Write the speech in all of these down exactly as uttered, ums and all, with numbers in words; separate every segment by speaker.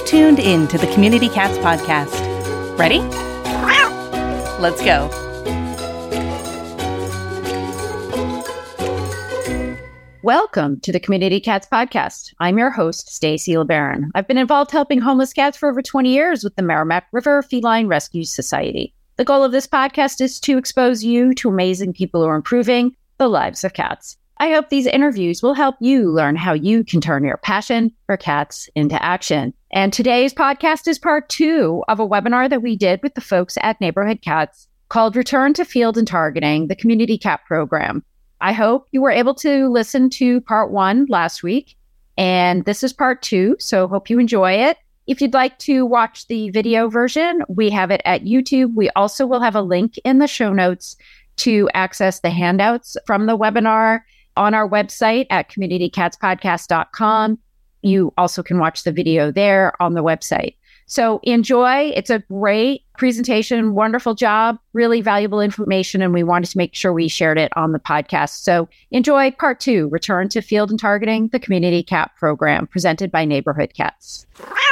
Speaker 1: tuned in to the Community Cats podcast. Ready? Let's go. Welcome to the Community Cats podcast. I'm your host, Stacey LeBaron. I've been involved helping homeless cats for over twenty years with the Merrimack River Feline Rescue Society. The goal of this podcast is to expose you to amazing people who are improving the lives of cats. I hope these interviews will help you learn how you can turn your passion for cats into action. And today's podcast is part two of a webinar that we did with the folks at Neighborhood Cats called Return to Field and Targeting, the Community Cat Program. I hope you were able to listen to part one last week, and this is part two, so hope you enjoy it. If you'd like to watch the video version, we have it at YouTube. We also will have a link in the show notes to access the handouts from the webinar on our website at community cats podcast dot com. You also can watch the video there on the website. So enjoy. It's a great presentation, wonderful job, really valuable information, and we wanted to make sure we shared it on the podcast. So enjoy part two, Return to Field and Targeting, the Community Cat Program, presented by Neighborhood Cats.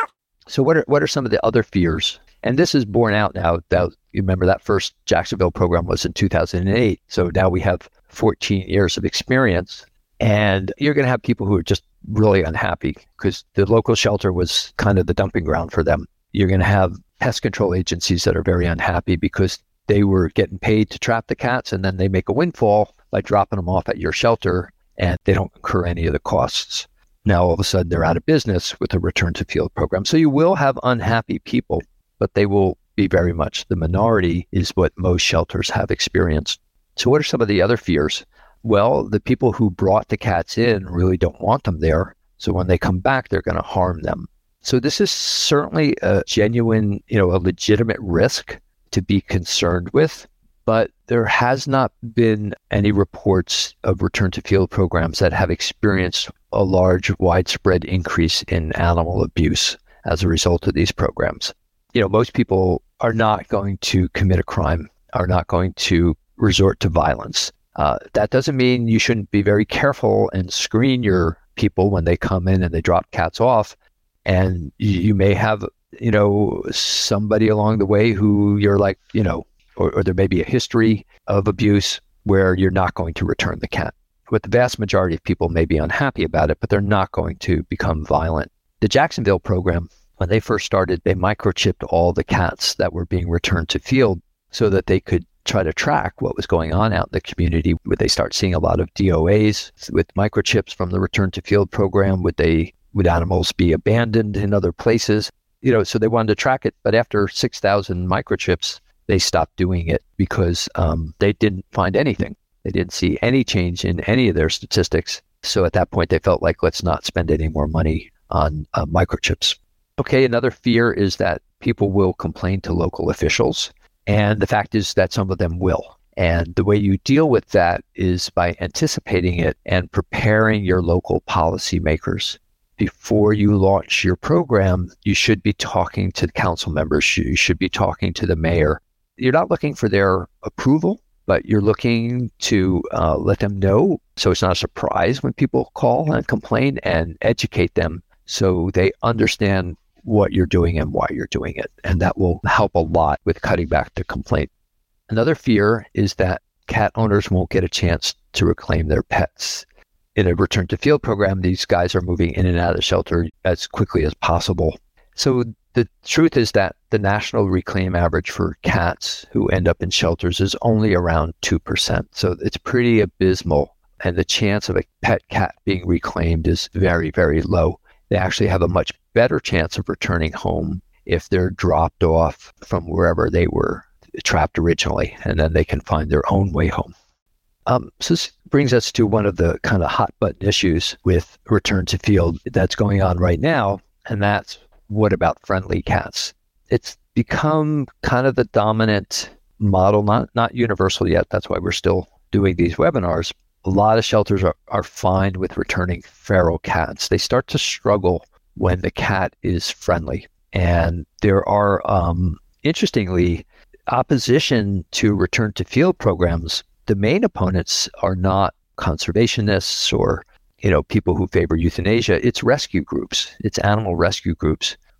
Speaker 2: So what are what are some of the other fears? And this is borne out now. That, you remember that first Jacksonville program was in two thousand eight. So now we have fourteen years of experience. And you're going to have people who are just really unhappy because the local shelter was kind of the dumping ground for them. You're going to have pest control agencies that are very unhappy because they were getting paid to trap the cats, and then they make a windfall by dropping them off at your shelter, and they don't incur any of the costs. Now, all of a sudden, they're out of business with a return to field program. So you will have unhappy people, but they will be very much the minority is what most shelters have experienced. So what are some of the other fears? Well, the people who brought the cats in really don't want them there. So when they come back, they're going to harm them. So this is certainly a genuine, you know, a legitimate risk to be concerned with. But there has not been any reports of return to field programs that have experienced a large, widespread increase in animal abuse as a result of these programs. You know, most people are not going to commit a crime, are not going to resort to violence. Uh, that doesn't mean you shouldn't be very careful and screen your people when they come in and they drop cats off. And you, you may have, you know, somebody along the way who you're like, you know, or, or there may be a history of abuse where you're not going to return the cat. But the vast majority of people may be unhappy about it, but they're not going to become violent. The Jacksonville program, when they first started, they microchipped all the cats that were being returned to field so that they could try to track what was going on out in the community. Would they start seeing a lot of D O As with microchips from the return to field program? Would they, would animals be abandoned in other places? You know, so they wanted to track it. But after six thousand microchips, they stopped doing it because um, they didn't find anything. They didn't see any change in any of their statistics. So at that point, they felt like, let's not spend any more money on uh, microchips. Okay, another fear is that people will complain to local officials. And the fact is that some of them will. And the way you deal with that is by anticipating it and preparing your local policymakers. Before you launch your program, you should be talking to the council members. You should be talking to the mayor. You're not looking for their approval, but you're looking to uh, let them know so it's not a surprise when people call and complain, and educate them so they understand what you're doing and why you're doing it. And that will help a lot with cutting back the complaint. Another fear is that cat owners won't get a chance to reclaim their pets. In a return to field program, these guys are moving in and out of the shelter as quickly as possible. So the truth is that the national reclaim average for cats who end up in shelters is only around two percent. So it's pretty abysmal. And the chance of a pet cat being reclaimed is very, very low. They actually have a much better chance of returning home if they're dropped off from wherever they were trapped originally, and then they can find their own way home. Um, so this brings us to one of the kind of hot button issues with return to field that's going on right now, and that's what about friendly cats? It's become kind of the dominant model, not not universal yet. That's why we're still doing these webinars. A lot of shelters are, are fine with returning feral cats. They start to struggle when the cat is friendly. And there are, um, interestingly, opposition to return to field programs. The main opponents are not conservationists or, you know, people who favor euthanasia. It's rescue groups. It's animal rescue groups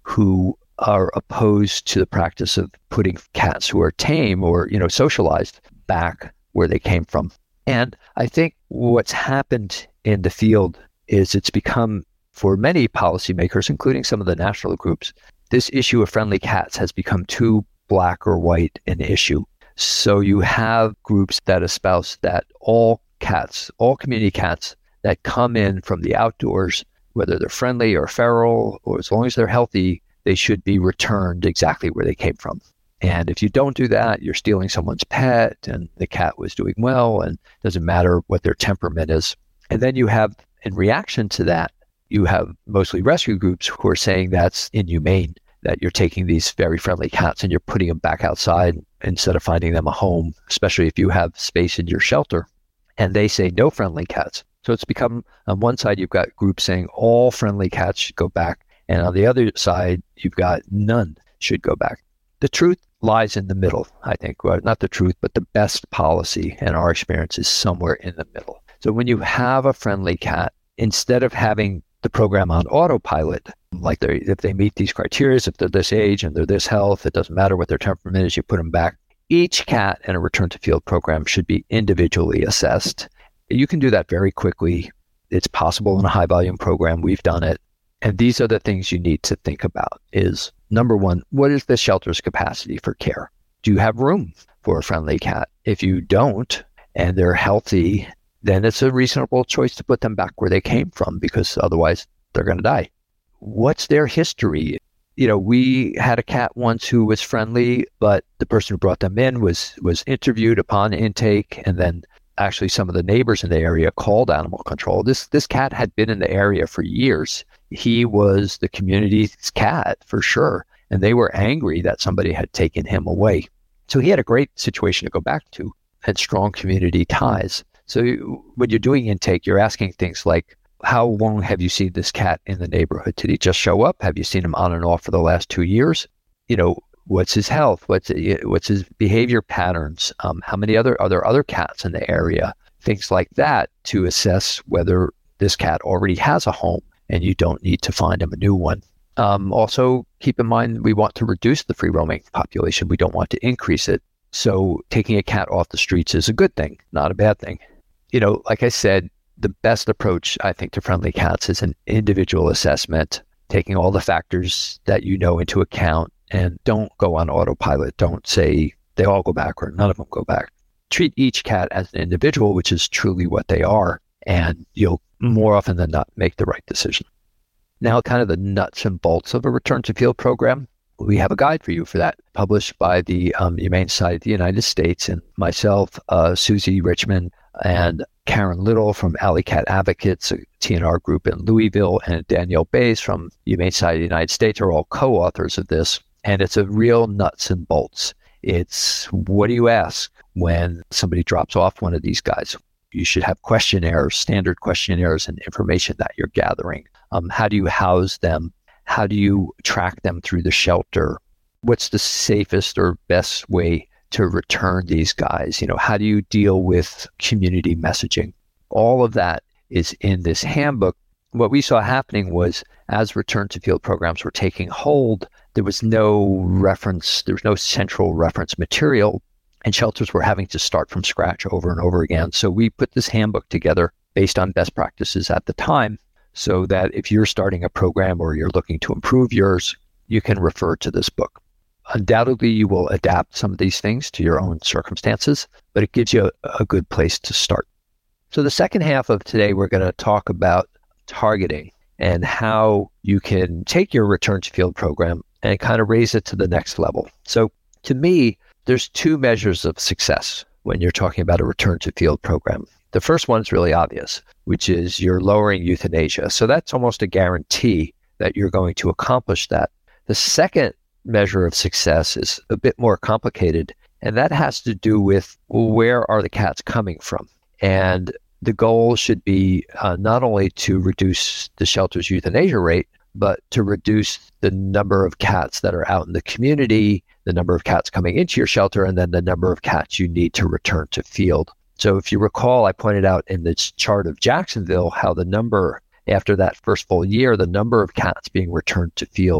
Speaker 2: who are opposed to the practice of putting cats who are tame or, you know, socialized back where they came from. And I think what's happened in the field is it's become, for many policymakers, including some of the national groups, this issue of friendly cats has become too black or white an issue. So you have groups that espouse that all cats, all community cats that come in from the outdoors, whether they're friendly or feral, or as long as they're healthy, they should be returned exactly where they came from. And if you don't do that, you're stealing someone's pet, and the cat was doing well, and it doesn't matter what their temperament is. And then you have, in reaction to that, you have mostly rescue groups who are saying that's inhumane, that you're taking these very friendly cats and you're putting them back outside instead of finding them a home, especially if you have space in your shelter. And they say no friendly cats. So it's become, on one side, you've got groups saying all friendly cats should go back. And on the other side, you've got none should go back. The truth lies in the middle, I think. Well, not the truth, but the best policy in our experience is somewhere in the middle. So when you have a friendly cat, instead of having the program on autopilot, like they, if they meet these criteria, if they're this age and they're this health, it doesn't matter what their temperament is, you put them back. Each cat in a return to field program should be individually assessed. You can do that very quickly. It's possible in a high volume program. We've done it. And these are the things you need to think about is, number one, what is the shelter's capacity for care? Do you have room for a friendly cat? If you don't, and they're healthy, then it's a reasonable choice to put them back where they came from, because otherwise they're going to die. What's their history? You know, we had a cat once who was friendly, but the person who brought them in was was interviewed upon intake, and then actually some of the neighbors in the area called animal control. This this cat had been in the area for years. He was the community's cat for sure, and they were angry that somebody had taken him away. So he had a great situation to go back to, had strong community ties. So you, when you're doing intake, you're asking things like, how long have you seen this cat in the neighborhood? Did he just show up? Have you seen him on and off for the last two years? You know, what's his health? What's what's his behavior patterns? Um, how many other are there other cats in the area? Things like that to assess whether this cat already has a home and you don't need to find him a new one. Um, also, keep in mind, we want to reduce the free roaming population. We don't want to increase it. So taking a cat off the streets is a good thing, not a bad thing. You know, like I said, the best approach, I think, to friendly cats is an individual assessment, taking all the factors that you know into account, and don't go on autopilot. Don't say they all go back or none of them go back. Treat each cat as an individual, which is truly what they are, and you'll more often than not make the right decision. Now, kind of the nuts and bolts of a return to field program. We have a guide for you for that, published by the um, Humane Society of the United States, and myself, uh, Susie Richmond, and Karen Little from Alley Cat Advocates, a T N R group in Louisville, and Danielle Bays from Humane Society of the United States are all co-authors of this. And it's a real nuts and bolts. It's, what do you ask when somebody drops off one of these guys? You should have questionnaires, standard questionnaires and information that you're gathering. Um, how do you house them? How do you track them through the shelter? What's the safest or best way to return these guys? You know, how do you deal with community messaging? All of that is in this handbook. What we saw happening was, as return to field programs were taking hold, there was no reference, there was no central reference material, and shelters were having to start from scratch over and over again. So we put this handbook together based on best practices at the time, so that if you're starting a program or you're looking to improve yours, you can refer to this book. Undoubtedly, you will adapt some of these things to your own circumstances, but it gives you a, a good place to start. So the second half of today, we're going to talk about targeting and how you can take your return to field program and kind of raise it to the next level. So to me, there's two measures of success when you're talking about a return to field program. The first one's really obvious, which is you're lowering euthanasia. So that's almost a guarantee that you're going to accomplish that. The second measure of success is a bit more complicated, and that has to do with, well, where are the cats coming from? And the goal should be uh, not only to reduce the shelter's euthanasia rate, but to reduce the number of cats that are out in the community, the number of cats coming into your shelter, and then the number of cats you need to return to field. So if you recall, I pointed out in this chart of Jacksonville how the number, after that first full year, the number of cats being returned to field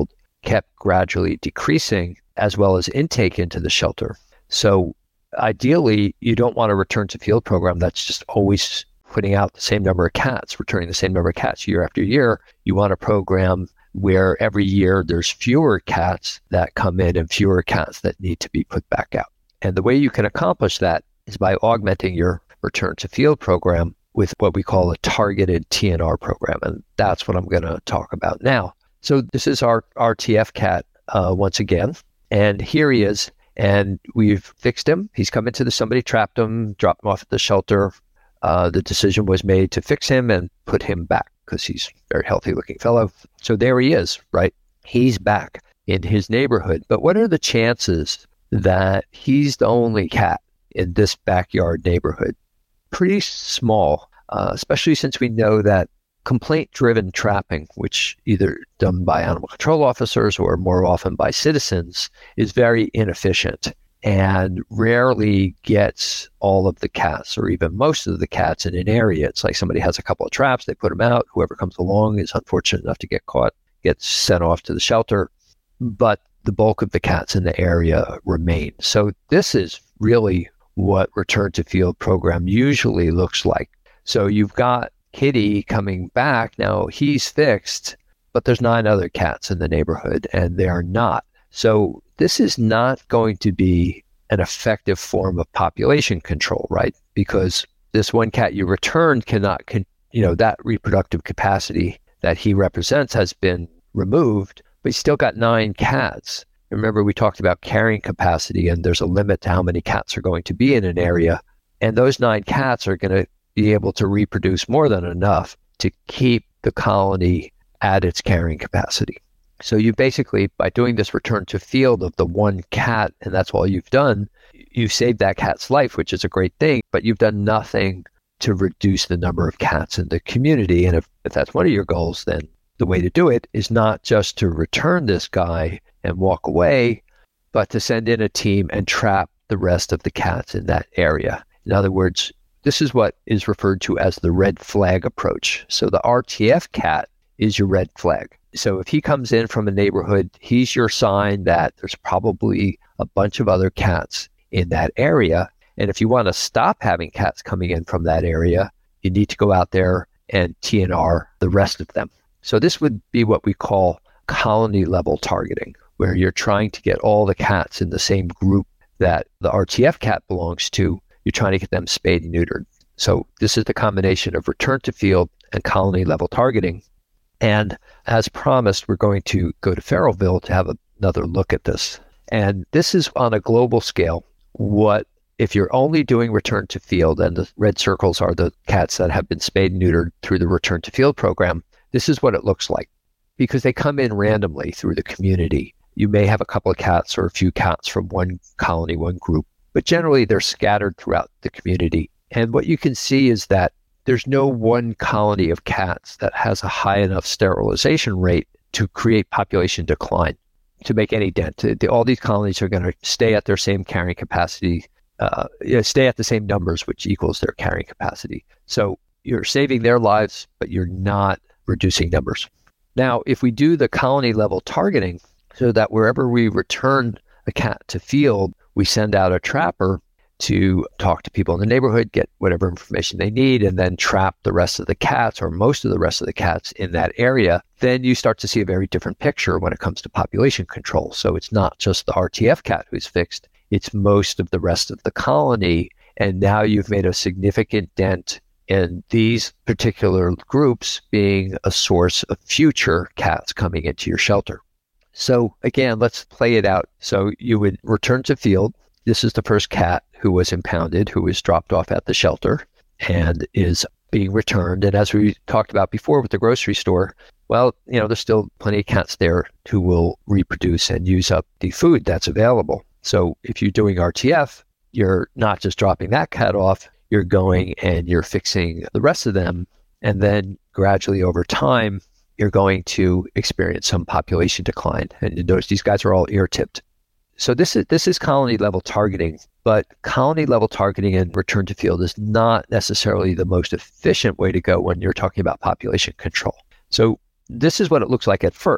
Speaker 2: kept gradually decreasing, as well as intake into the shelter. So ideally, you don't want a return to field program that's just always putting out the same number of cats, returning the same number of cats year after year. You want a program where every year there's fewer cats that come in and fewer cats that need to be put back out. And the way you can accomplish that is by augmenting your return to field program with what we call a targeted T N R program. And that's what I'm going to talk about now. So this is our R T F cat uh, once again. And here he is. And we've fixed him. He's come into the, somebody trapped him, dropped him off at the shelter. Uh, the decision was made to fix him and put him back because he's a very healthy looking fellow. So there he is, right? He's back in his neighborhood. But what are the chances that he's the only cat in this backyard neighborhood? Pretty small, uh, especially since we know that complaint-driven trapping, which either done by animal control officers or more often by citizens, is very inefficient and rarely gets all of the cats or even most of the cats in an area. It's like somebody has a couple of traps, they put them out, whoever comes along is unfortunate enough to get caught, gets sent off to the shelter, but the bulk of the cats in the area remain. So this is really what return to field program usually looks like. So you've got Kitty coming back. Now he's fixed, but there's nine other cats in the neighborhood and they are not. So this is not going to be an effective form of population control, right? Because this one cat you returned cannot, con- you know, that reproductive capacity that he represents has been removed, but he's still got nine cats. Remember, we talked about carrying capacity, and there's a limit to how many cats are going to be in an area. And those nine cats are going to be able to reproduce more than enough to keep the colony at its carrying capacity. So you basically, by doing this return to field of the one cat, and that's all you've done, you've saved that cat's life, which is a great thing, but you've done nothing to reduce the number of cats in the community. And if, if that's one of your goals, then the way to do it is not just to return this guy and walk away, but to send in a team and trap the rest of the cats in that area. In other words, this is what is referred to as the red flag approach. So the R T F cat is your red flag. So if he comes in from a neighborhood, he's your sign that there's probably a bunch of other cats in that area. And if you want to stop having cats coming in from that area, you need to go out there and T N R the rest of them. So this would be what we call colony level targeting, where you're trying to get all the cats in the same group that the R T F cat belongs to. You're trying to get them spayed and neutered. So this is the combination of return to field and colony level targeting. And as promised, we're going to go to Feralville to have another look at this. And this is on a global scale. What if you're only doing return to field, and the red circles are the cats that have been spayed and neutered through the return to field program, this is what it looks like. Because they come in randomly through the community. You may have a couple of cats or a few cats from one colony, one group, but generally they're scattered throughout the community. And what you can see is that there's no one colony of cats that has a high enough sterilization rate to create population decline, to make any dent. All these colonies are going to stay at their same carrying capacity, uh, you know, stay at the same numbers, which equals their carrying capacity. So you're saving their lives, but you're not reducing numbers. Now, if we do the colony level targeting, so that wherever we return a cat to field, we send out a trapper to talk to people in the neighborhood, get whatever information they need, and then trap the rest of the cats or most of the rest of the cats in that area, then you start to see a very different picture when it comes to population control. So it's not just the R T F cat who's fixed, it's most of the rest of the colony. And now you've made a significant dent in these particular groups being a source of future cats coming into your shelter. So again, let's play it out. So you would return to field. This is the first cat who was impounded, who was dropped off at the shelter and is being returned. And as we talked about before with the grocery store, well, you know, there's still plenty of cats there who will reproduce and use up the food that's available. So if you're doing R T F, you're not just dropping that cat off, you're going and you're fixing the rest of them. And then gradually over time, you're going to experience some population decline. And you notice these guys are all ear-tipped. So this is this is colony level targeting, but colony level targeting and return to field is not necessarily the most efficient way to go when you're talking about population control. So this is what it looks like at first.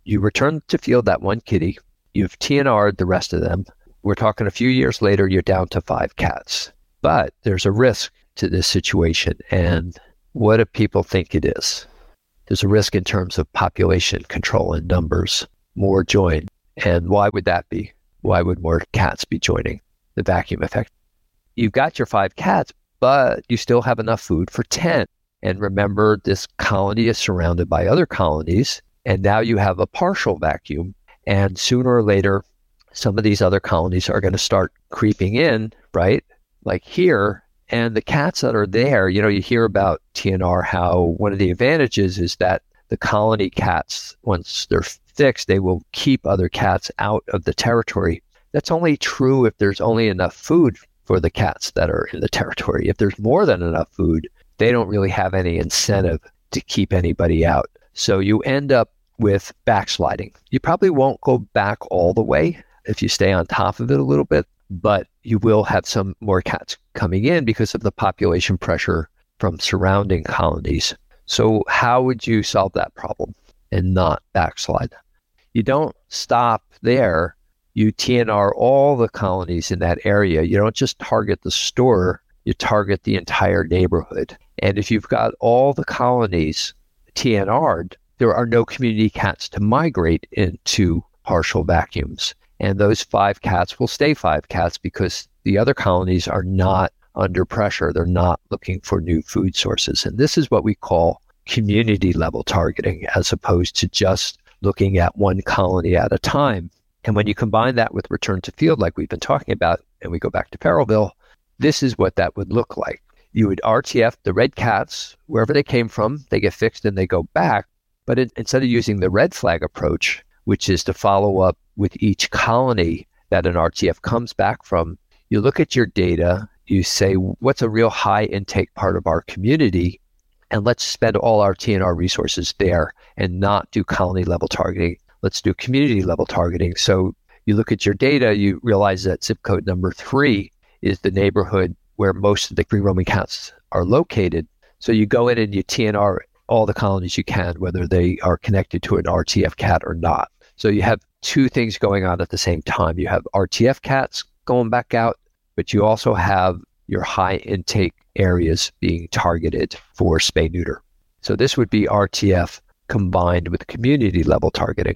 Speaker 2: You return to field that one kitty, you've T N R'd the rest of them. We're talking a few years later, you're down to five cats. But there's a risk to this situation. And what do people think it is? There's a risk in terms of population control and numbers, more join. And why would that be? Why would more cats be joining the vacuum effect? You've got your five cats, but you still have enough food for ten. And remember, this colony is surrounded by other colonies, and now you have a partial vacuum. And sooner or later, some of these other colonies are going to start creeping in, right? Like here, and the cats that are there, you know, you hear about T N R, how one of the advantages is that the colony cats, once they're fixed, they will keep other cats out of the territory. That's only true if there's only enough food for the cats that are in the territory. If there's more than enough food, they don't really have any incentive to keep anybody out. So you end up with backsliding. You probably won't go back all the way if you stay on top of it a little bit, but you will have some more cats coming in because of the population pressure from surrounding colonies. So how would you solve that problem and not backslide? You don't stop there. You T N R all the colonies in that area. You don't just target the store, you target the entire neighborhood. And if you've got all the colonies T N R'd, there are no community cats to migrate into partial vacuums. And those five cats will stay five cats because the other colonies are not under pressure. They're not looking for new food sources. And this is what we call community level targeting, as opposed to just looking at one colony at a time. And when you combine that with return to field, like we've been talking about, and we go back to Perrellville, this is what that would look like. You would R T F the red cats, wherever they came from, they get fixed and they go back. But it, instead of using the red flag approach, which is to follow up with each colony that an R T F comes back from, you look at your data, you say, what's a real high intake part of our community? And let's spend all our T N R resources there and not do colony level targeting. Let's do community level targeting. So you look at your data, you realize that zip code number three is the neighborhood where most of the free roaming cats are located. So you go in and you T N R all the colonies you can, whether they are connected to an R T F cat or not. So you have two things going on at the same time. You have R T F cats going back out, but you also have your high intake areas being targeted for spay neuter. So this would be R T F combined with community level targeting.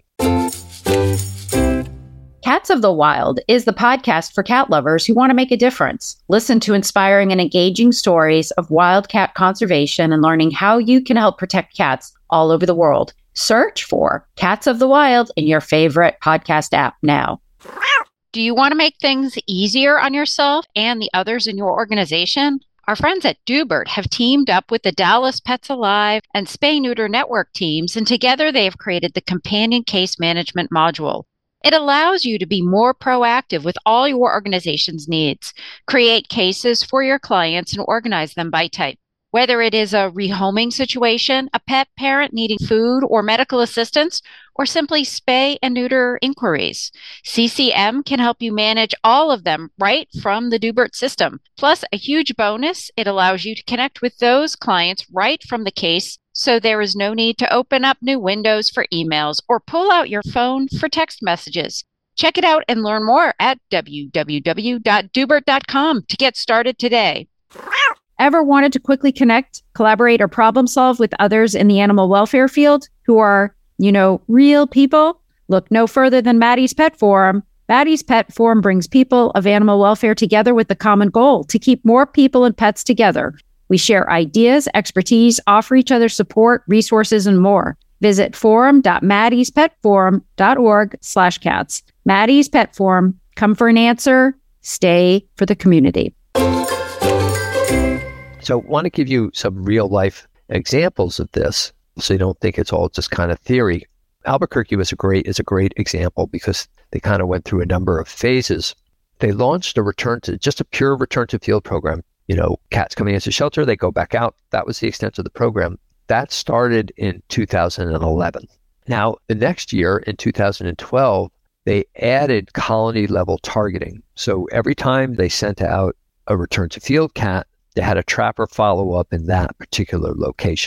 Speaker 1: Cats of the Wild is the podcast for cat lovers who want to make a difference. Listen to inspiring and engaging stories of wild cat conservation and learning how you can help protect cats all over the world. Search for Cats of the Wild in your favorite podcast app now.
Speaker 3: Do you want to make things easier on yourself and the others in your organization? Our friends at Dubert have teamed up with the Dallas Pets Alive and Spay Neuter Network teams, and together they have created the Companion Case Management module. It allows you to be more proactive with all your organization's needs, create cases for your clients, and organize them by type. Whether it is a rehoming situation, a pet parent needing food or medical assistance, or simply spay and neuter inquiries, C C M can help you manage all of them right from the Dubert system. Plus, a huge bonus, it allows you to connect with those clients right from the case, so there is no need to open up new windows for emails or pull out your phone for text messages. Check it out and learn more at w w w dot dubert dot com to get started today.
Speaker 1: Ever wanted to quickly connect, collaborate, or problem solve with others in the animal welfare field who are, you know, real people? Look no further than Maddie's Pet Forum. Maddie's Pet Forum brings people of animal welfare together with the common goal to keep more people and pets together. We share ideas, expertise, offer each other support, resources, and more. Visit forum dot maddies pet forum dot org slash cats. Maddie's Pet Forum. Come for an answer. Stay for the community.
Speaker 2: So I want to give you some real life examples of this so you don't think it's all just kind of theory. Albuquerque was a great is a great example because they kind of went through a number of phases. They launched a return to just a pure return to field program. You know, cats coming into shelter, they go back out. That was the extent of the program. That started in two thousand eleven. Now, the next year in two thousand twelve, they added colony level targeting. So every time they sent out a return to field cat, they had a trapper follow up in that particular location.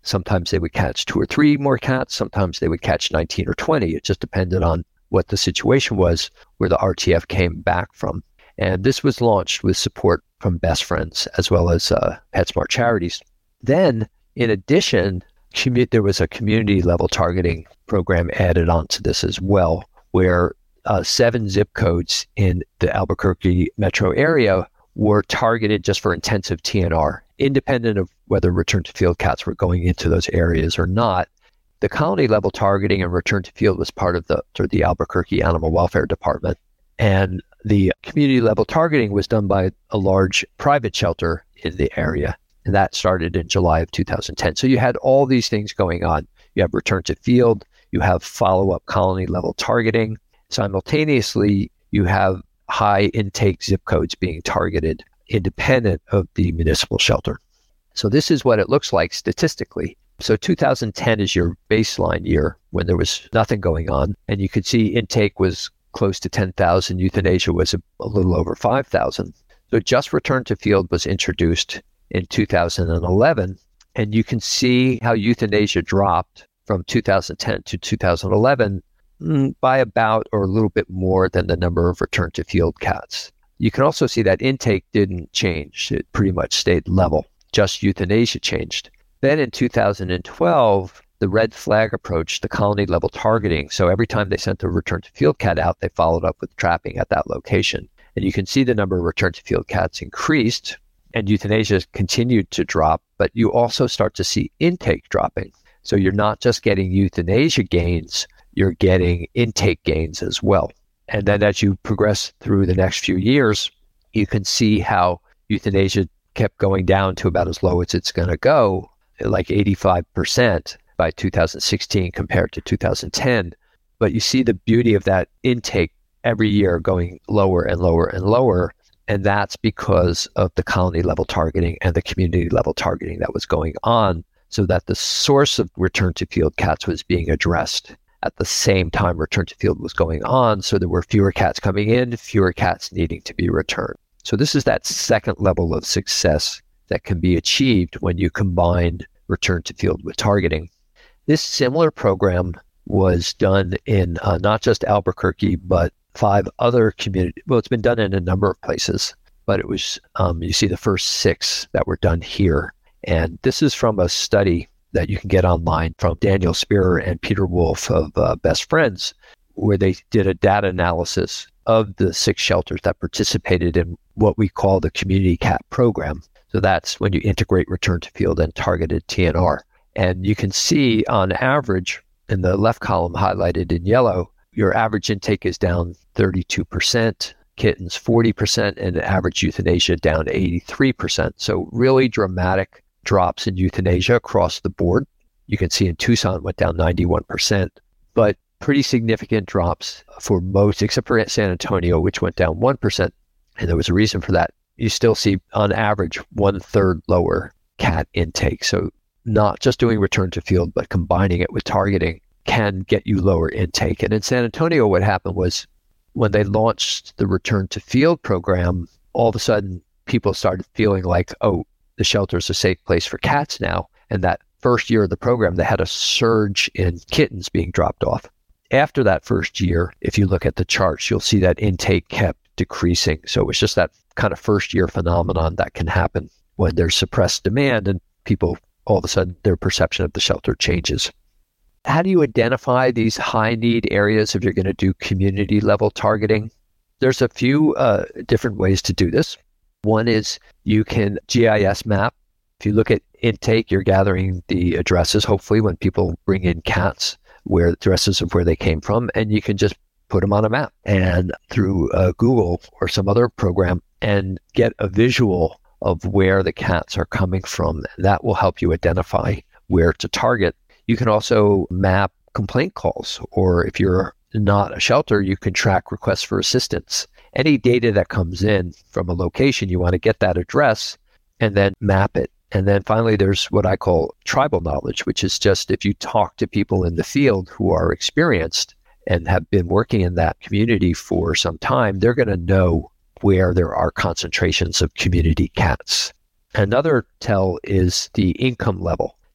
Speaker 2: Sometimes they would catch two or three more cats. Sometimes they would catch nineteen or twenty. It just depended on what the situation was where the R T F came back from. And this was launched with support from Best Friends as well as uh, PetSmart Charities. Then, in addition, commu- there was a community level targeting program added onto this as well, where uh, seven zip codes in the Albuquerque metro area were targeted just for intensive T N R, independent of whether return to field cats were going into those areas or not. The colony level targeting and return to field was part of the, sort of the Albuquerque Animal Welfare Department. And the community level targeting was done by a large private shelter in the area. And that started in July of two thousand ten. So you had all these things going on. You have return to field, you have follow-up colony level targeting. Simultaneously, you have high intake zip codes being targeted independent of the municipal shelter. So this is what it looks like statistically. So two thousand ten is your baseline year when there was nothing going on. And you could see intake was close to ten thousand. Euthanasia was a, a little over five thousand. So just return to field was introduced in two thousand eleven. And you can see how euthanasia dropped from two thousand ten to two thousand eleven by about or a little bit more than the number of return to field cats. You can also see that intake didn't change. It pretty much stayed level. Just euthanasia changed. Then in two thousand twelve, the red flag approach, the colony level targeting. So every time they sent a return to field cat out, they followed up with trapping at that location. And you can see the number of return to field cats increased and euthanasia continued to drop, but you also start to see intake dropping. So you're not just getting euthanasia gains, you're getting intake gains as well. And then as you progress through the next few years, you can see how euthanasia kept going down to about as low as it's going to go, like eighty-five percent by two thousand sixteen compared to two thousand ten. But you see the beauty of that intake every year going lower and lower and lower. And that's because of the colony level targeting and the community level targeting that was going on, so that the source of return to field cats was being addressed. At the same time, return to field was going on, so there were fewer cats coming in, fewer cats needing to be returned. So this is that second level of success that can be achieved when you combine return to field with targeting. This similar program was done in uh, not just Albuquerque, but five other communities. Well, it's been done in a number of places, but it was, um, you see the first six that were done here. And this is from a study that you can get online from Daniel Spearer and Peter Wolf of uh, Best Friends, where they did a data analysis of the six shelters that participated in what we call the community cat program. So that's when you integrate return to field and targeted T N R. And you can see on average, in the left column highlighted in yellow, your average intake is down thirty-two percent, kittens forty percent, and average euthanasia down eighty-three percent. So really dramatic drops in euthanasia across the board. You can see in Tucson went down ninety-one percent, but pretty significant drops for most, except for San Antonio, which went down one percent. And there was a reason for that. You still see on average one third lower cat intake. So not just doing return to field, but combining it with targeting can get you lower intake. And in San Antonio, what happened was when they launched the return to field program, all of a sudden people started feeling like, oh, the shelter is a safe place for cats now. And that first year of the program, they had a surge in kittens being dropped off. After that first year, if you look at the charts, you'll see that intake kept decreasing. So it was just that kind of first year phenomenon that can happen when there's suppressed demand and people, all of a sudden, their perception of the shelter changes. How do you identify these high need areas if you're going to do community level targeting? There's a few uh, different ways to do this. One is you can G I S map. If you look at intake, you're gathering the addresses, hopefully, when people bring in cats, where addresses of where they came from, and you can just put them on a map and through uh, Google or some other program and get a visual of where the cats are coming from. That will help you identify where to target. You can also map complaint calls, or if you're not a shelter, you can track requests for assistance. Any data that comes in from a location, you want to get that address and then map it. And then finally, there's what I call tribal knowledge, which is just if you talk to people in the field who are experienced and have been working in that community for some time, they're going to know where there are concentrations of community cats. Another tell is the income level.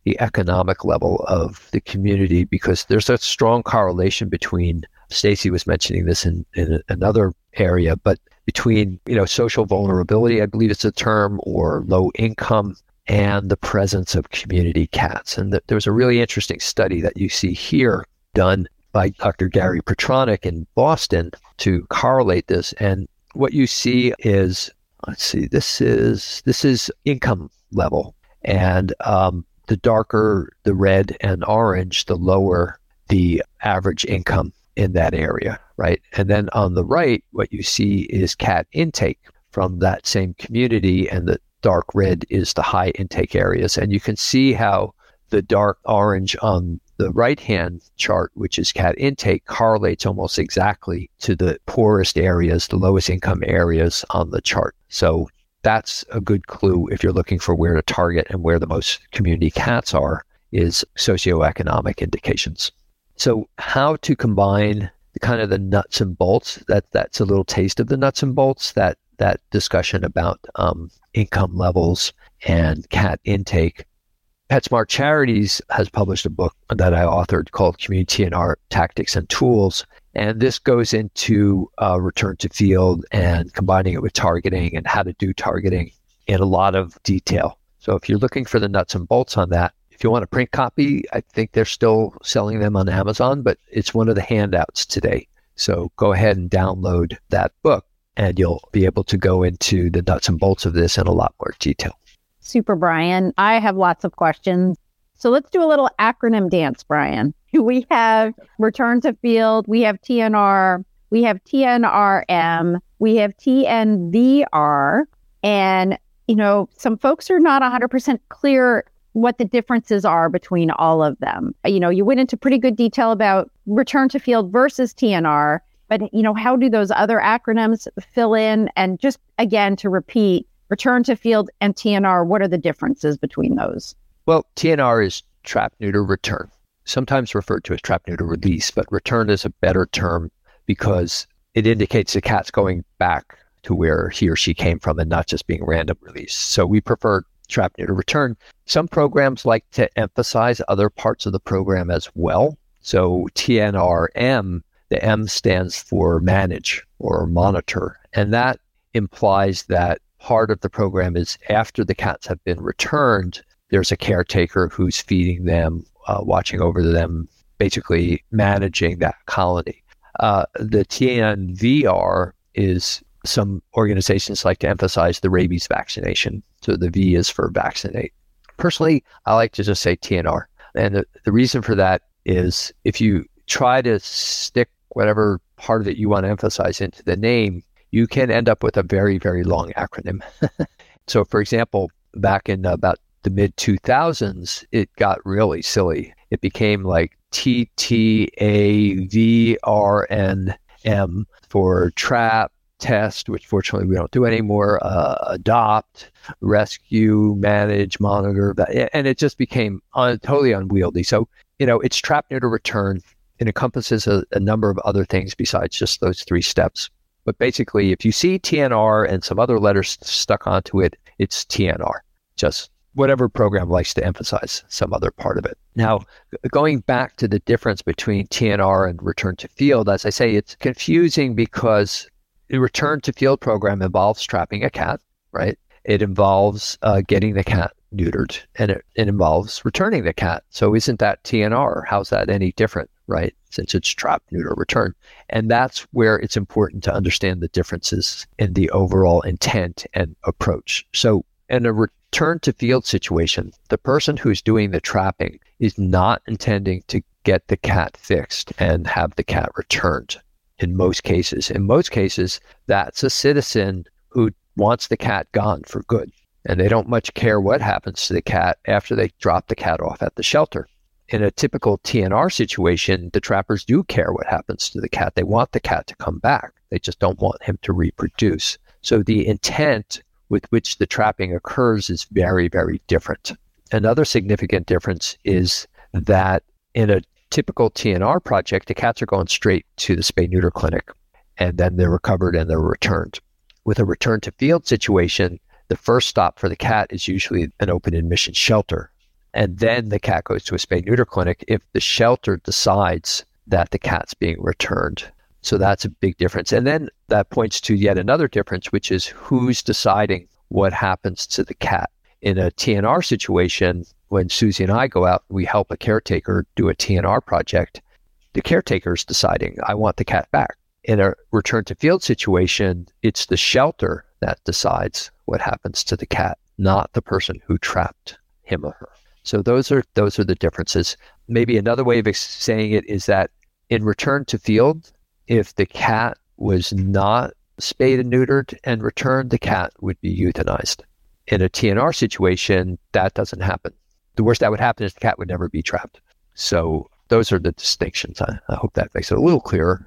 Speaker 2: the economic level of the community, because there's a strong correlation between, Stacy was mentioning this in, in another area, but between, you know, social vulnerability, I believe it's a term, or low income, and the presence of community cats. And th- there was a really interesting study that you see here done by Doctor Gary Petronic in Boston to correlate this. And what you see is, let's see, this is this is income level. And um, the darker the red and orange, the lower the average income in that area, right? And then on the right, what you see is cat intake from that same community, and the dark red is the high intake areas. And you can see how the dark orange on the right-hand chart, which is cat intake, correlates almost exactly to the poorest areas, the lowest income areas on the chart. So that's a good clue if you're looking for where to target and where the most community cats are, is socioeconomic indications. So how to combine the kind of the nuts and bolts, that that's a little taste of the nuts and bolts, that that discussion about um, income levels and cat intake. PetSmart Charities has published a book that I authored called Community T N R Tactics and Tools. And this goes into uh, return to field and combining it with targeting and how to do targeting in a lot of detail. So if you're looking for the nuts and bolts on that, if you want a print copy, I think they're still selling them on Amazon, but it's one of the handouts today. So go ahead and download that book, and you'll be able to go into the nuts and bolts of this in a lot more detail.
Speaker 1: Super, Brian. I have lots of questions. So let's do a little acronym dance, Brian. We have return to field, we have T N R, we have T N R M, we have T N V R, and, you know, some folks are not one hundred percent clear what the differences are between all of them. You know, you went into pretty good detail about return to field versus T N R, but, you know, how do those other acronyms fill in? And just, again, to repeat, return to field and T N R, what are the differences between those?
Speaker 2: Well, T N R is trap, neuter, return, sometimes referred to as trap, neuter, release, but return is a better term because it indicates the cat's going back to where he or she came from and not just being random release. So we prefer trap, neuter, return. Some programs like to emphasize other parts of the program as well. So T N R M, the M stands for manage or monitor, and that implies that part of the program is after the cats have been returned, there's a caretaker who's feeding them, uh, watching over them, basically managing that colony. Uh, the T N V R is, some organizations like to emphasize the rabies vaccination. So the V is for vaccinate. Personally, I like to just say T N R. And the, the reason for that is if you try to stick whatever part of it you want to emphasize into the name, you can end up with a very, very long acronym. So, for example, back in about the mid two thousands, it got really silly. It became like T T A V R N M for trap, test, which fortunately we don't do anymore, uh, adopt, rescue, manage, monitor, and it just became un- totally unwieldy. So, you know, it's trap, neuter, return. It encompasses a, a number of other things besides just those three steps. But basically, if you see T N R and some other letters stuck onto it, it's T N R. Just whatever program likes to emphasize some other part of it. Now, going back to the difference between T N R and return to field, as I say, it's confusing because the return to field program involves trapping a cat, right? It involves uh, getting the cat neutered, and it, it involves returning the cat. So isn't that T N R? How's that any different, right? Since it's trap, neuter, return. And that's where it's important to understand the differences in the overall intent and approach. So in a return to field situation, the person who's doing the trapping is not intending to get the cat fixed and have the cat returned in most cases. In most cases, that's a citizen who wants the cat gone for good. And they don't much care what happens to the cat after they drop the cat off at the shelter. In a typical T N R situation, the trappers do care what happens to the cat. They want the cat to come back. They just don't want him to reproduce. So the intent with which the trapping occurs is very, very different. Another significant difference is that in a typical T N R project, the cats are going straight to the spay-neuter clinic, and then they're recovered and they're returned. With a return to field situation, the first stop for the cat is usually an open admission shelter. And then the cat goes to a spay-neuter clinic if the shelter decides that the cat's being returned. So that's a big difference. And then that points to yet another difference, which is who's deciding what happens to the cat. In a T N R situation, when Susie and I go out, we help a caretaker do a T N R project. The caretaker's deciding, I want the cat back. In a return to field situation, it's the shelter that decides what happens to the cat, not the person who trapped him or her. So those are those are the differences. Maybe another way of saying it is that in return to field, if the cat was not spayed and neutered and returned, the cat would be euthanized. In a T N R situation, that doesn't happen. The worst that would happen is the cat would never be trapped. So those are the distinctions. I, I hope that makes it a little clearer.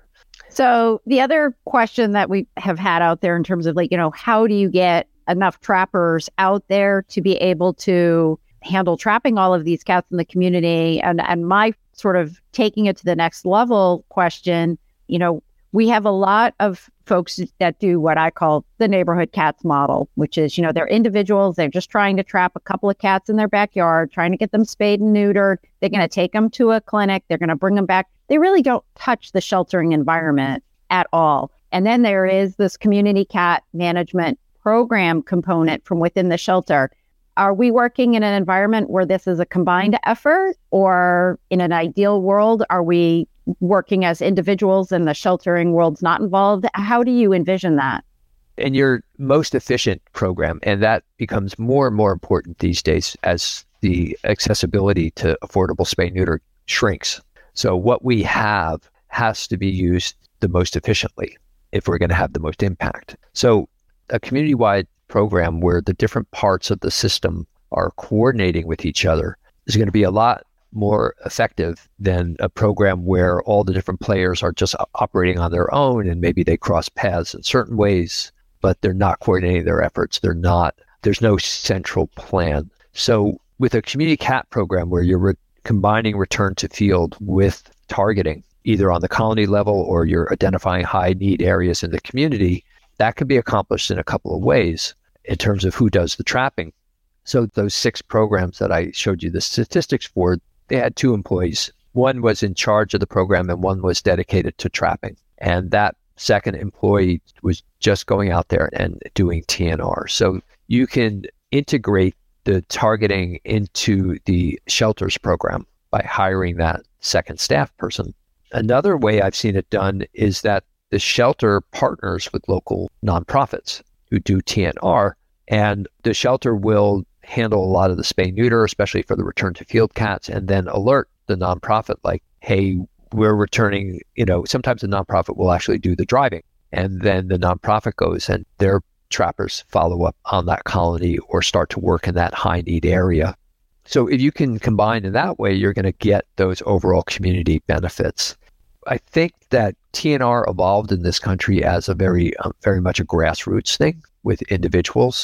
Speaker 1: So the other question that we have had out there in terms of like, you know, how do you get enough trappers out there to be able to handle trapping all of these cats in the community? And, and my sort of taking it to the next level question, you know, we have a lot of folks that do what I call the neighborhood cats model, which is, you know, they're individuals. They're just trying to trap a couple of cats in their backyard, trying to get them spayed and neutered. They're going to take them to a clinic. They're going to bring them back. They really don't touch the sheltering environment at all. And then there is this community cat management program component from within the shelter. Are we working in an environment where this is a combined effort, or in an ideal world, are we working as individuals and the sheltering world's not involved? How do you envision that?
Speaker 2: And your most efficient program, and that becomes more and more important these days as the accessibility to affordable spay-neuter shrinks. So what we have has to be used the most efficiently if we're going to have the most impact. So a community-wide program where the different parts of the system are coordinating with each other is going to be a lot more effective than a program where all the different players are just operating on their own and maybe they cross paths in certain ways, but they're not coordinating their efforts. They're not, there's no central plan. So with a community cat program where you're re- combining return to field with targeting, either on the colony level or you're identifying high need areas in the community, that can be accomplished in a couple of ways in terms of who does the trapping. So those six programs that I showed you the statistics for, they had two employees. One was in charge of the program and one was dedicated to trapping. And that second employee was just going out there and doing T N R. So you can integrate the targeting into the shelters program by hiring that second staff person. Another way I've seen it done is that the shelter partners with local nonprofits who do T N R, and the shelter will handle a lot of the spay neuter, especially for the return to field cats, and then alert the nonprofit like, hey, we're returning, you know, sometimes the nonprofit will actually do the driving. And then the nonprofit goes and their trappers follow up on that colony or start to work in that high need area. So if you can combine in that way, you're going to get those overall community benefits. I think that T N R evolved in this country as a very, um, very much a grassroots thing with individuals.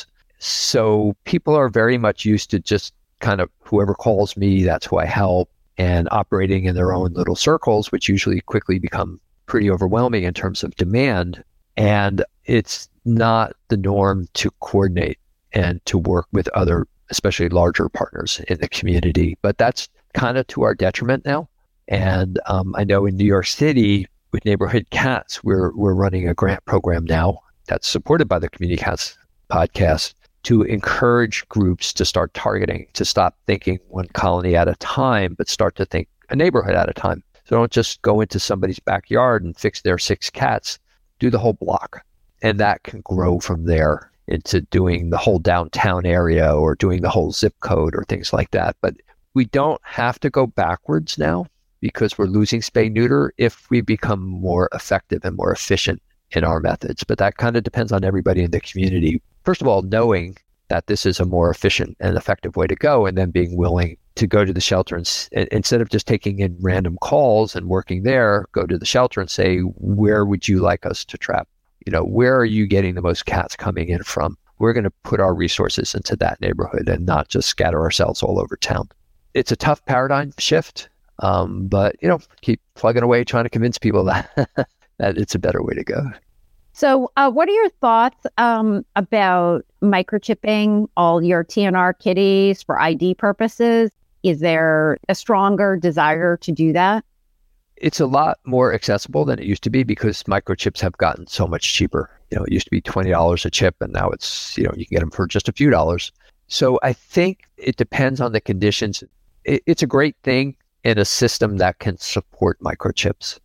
Speaker 2: So people are very much used to just kind of whoever calls me, that's who I help, and operating in their own little circles, which usually quickly become pretty overwhelming in terms of demand. And it's not the norm to coordinate and to work with other, especially larger partners in the community. But that's kind of to our detriment now. And um, I know in New York City with Neighborhood Cats, we're we're running a grant program now that's supported by the Community Cats podcast to encourage groups to start targeting, to stop thinking one colony at a time, but start to think a neighborhood at a time. So don't just go into somebody's backyard and fix their six cats, do the whole block. And that can grow from there into doing the whole downtown area or doing the whole zip code or things like that. But we don't have to go backwards now because we're losing spay neuter if we become more effective and more efficient in our methods. But that kind of depends on everybody in the community. First of all, knowing that this is a more efficient and effective way to go, and then being willing to go to the shelter and, and instead of just taking in random calls and working there, go to the shelter and say, where would you like us to trap? You know, where are you getting the most cats coming in from? We're going to put our resources into that neighborhood and not just scatter ourselves all over town. It's a tough paradigm shift, um, but, you know, keep plugging away trying to convince people that, that it's a better way to go.
Speaker 1: So uh, what are your thoughts um, about microchipping all your T N R kitties for I D purposes? Is there a stronger desire to do that?
Speaker 2: It's a lot more accessible than it used to be because microchips have gotten so much cheaper. You know, it used to be twenty dollars a chip, and now it's, you know, you can get them for just a few dollars. So I think it depends on the conditions. It, it's a great thing in a system that can support microchips.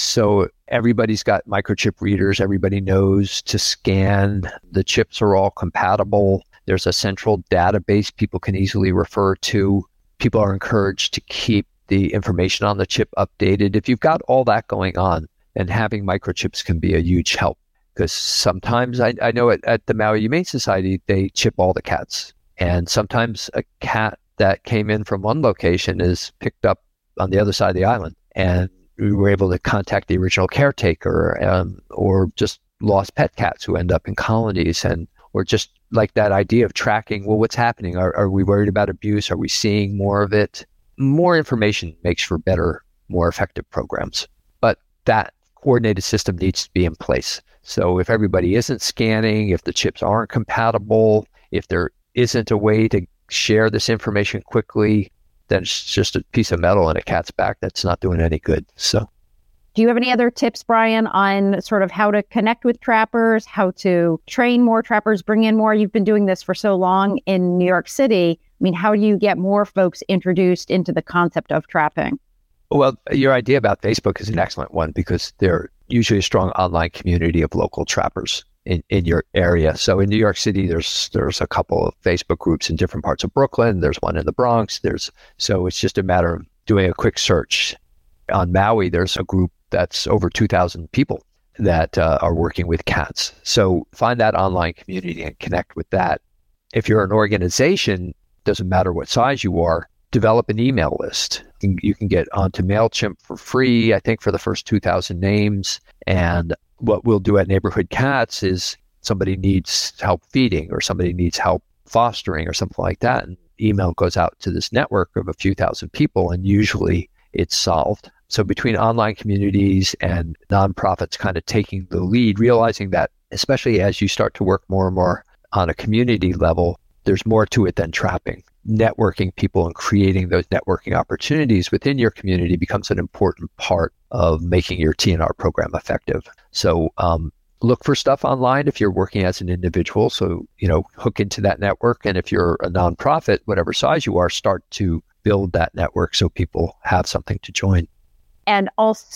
Speaker 2: So everybody's got microchip readers. Everybody knows to scan. The chips are all compatible. There's a central database people can easily refer to. People are encouraged to keep the information on the chip updated. If you've got all that going on, then having microchips can be a huge help. Because sometimes I, I know at, at the Maui Humane Society, they chip all the cats. And sometimes a cat that came in from one location is picked up on the other side of the island. And we were able to contact the original caretaker, um, or just lost pet cats who end up in colonies, and or just like that idea of tracking, well, what's happening? Are, are we worried about abuse? Are we seeing more of it? More information makes for better, more effective programs. But that coordinated system needs to be in place. So if everybody isn't scanning, if the chips aren't compatible, if there isn't a way to share this information quickly, then it's just a piece of metal in a cat's back that's not doing any good. So,
Speaker 1: do you have any other tips, Brian, on sort of how to connect with trappers, how to train more trappers, bring in more? You've been doing this for so long in New York City. I mean, how do you get more folks introduced into the concept of trapping?
Speaker 2: Well, your idea about Facebook is an excellent one because they're usually a strong online community of local trappers in, in your area. So in New York City, there's there's a couple of Facebook groups in different parts of Brooklyn. There's one in the Bronx. There's so it's just a matter of doing a quick search. On Maui, there's a group that's over two thousand people that uh, are working with cats. So find that online community and connect with that. If you're an organization, doesn't matter what size you are, develop an email list. You can get onto MailChimp for free, I think, for the first two thousand names. And what we'll do at Neighborhood Cats is somebody needs help feeding or somebody needs help fostering or something like that. And email goes out to this network of a few thousand people, and usually it's solved. So between online communities and nonprofits kind of taking the lead, realizing that especially as you start to work more and more on a community level, there's more to it than trapping. Networking people and creating those networking opportunities within your community becomes an important part of making your T N R program effective. So um, look for stuff online if you're working as an individual. So, you know, hook into that network. And if you're a nonprofit, whatever size you are, start to build that network so people have something to join.
Speaker 1: And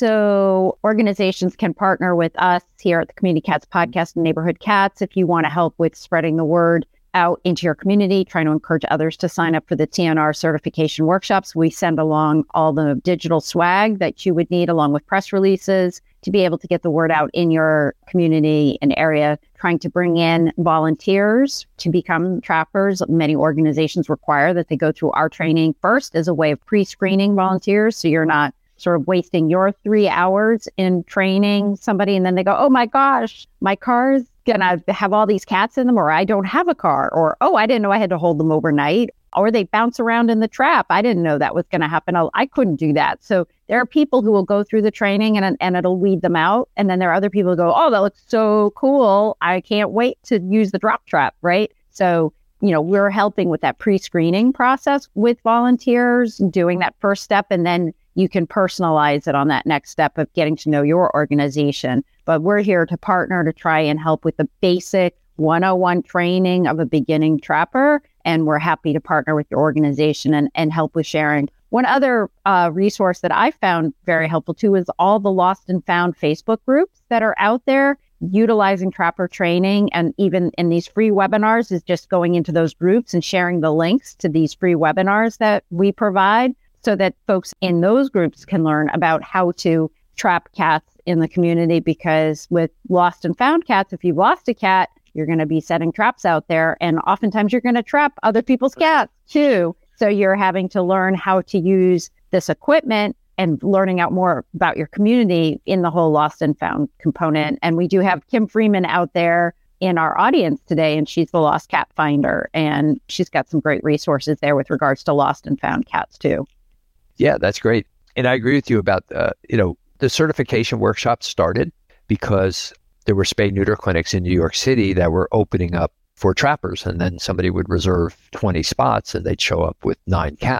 Speaker 1: also, organizations can partner with us here at the Community Cats Podcast and Neighborhood Cats if you want to help with spreading the word out into your community, trying to encourage others to sign up for the T N R certification workshops. We send along all the digital swag that you would need along with press releases to be able to get the word out in your community and area, trying to bring in volunteers to become trappers. Many organizations require that they go through our training first as a way of pre-screening volunteers. So you're not sort of wasting your three hours in training somebody and then they go, oh my gosh, my car's gonna have all these cats in them, or I don't have a car, or oh, I didn't know I had to hold them overnight, or they bounce around in the trap. I didn't know that was going to happen. I couldn't do that. So there are people who will go through the training and and it'll weed them out. And then there are other people who go, oh, that looks so cool. I can't wait to use the drop trap, right? So, you know, we're helping with that pre-screening process with volunteers, doing that first step, and then you can personalize it on that next step of getting to know your organization. But we're here to partner to try and help with the basic one oh one training of a beginning trapper. And we're happy to partner with your organization and, and help with sharing. One other uh, resource that I found very helpful too is all the lost and found Facebook groups that are out there utilizing trapper training. And even in these free webinars is just going into those groups and sharing the links to these free webinars that we provide, so that folks in those groups can learn about how to trap cats in the community. Because with lost and found cats, if you've lost a cat, you're going to be setting traps out there. And oftentimes you're going to trap other people's cats too. So you're having to learn how to use this equipment and learning out more about your community in the whole lost and found component. And we do have Kim Freeman out there in our audience today, and she's the Lost Cat Finder. And she's got some great resources there with regards to lost and found cats too.
Speaker 2: Yeah, that's great. And I agree with you about, uh, you know, the certification workshop started because there were spay neuter clinics in New York City that were opening up for trappers. And then somebody would reserve twenty spots and they'd show up with nine cats.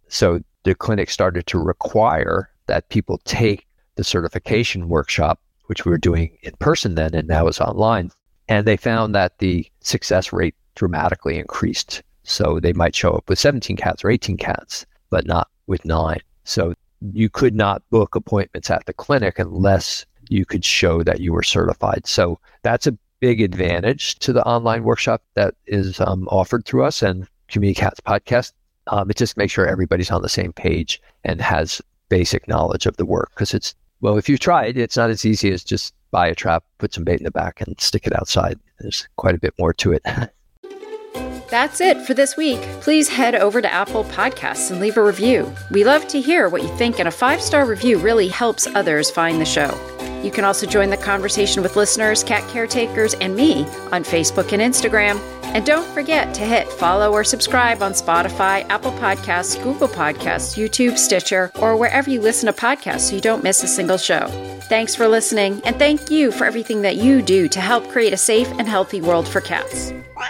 Speaker 2: So the clinic started to require that people take the certification workshop, which we were doing in person then and now is online. And they found that the success rate dramatically increased. So they might show up with seventeen cats or eighteen cats, but not with nine. So you could not book appointments at the clinic unless you could show that you were certified. So that's a big advantage to the online workshop that is um, offered through us and Community Cats Podcast. Um, it just makes sure everybody's on the same page and has basic knowledge of the work. Because it's, well, if you try it, it's not as easy as just buy a trap, put some bait in the back, and stick it outside. There's quite a bit more to it.
Speaker 1: That's it for this week. Please head over to Apple Podcasts and leave a review. We love to hear what you think, and a five-star review really helps others find the show. You can also join the conversation with listeners, cat caretakers, and me on Facebook and Instagram. And don't forget to hit follow or subscribe on Spotify, Apple Podcasts, Google Podcasts, YouTube, Stitcher, or wherever you listen to podcasts so you don't miss a single show. Thanks for listening, and thank you for everything that you do to help create a safe and healthy world for cats.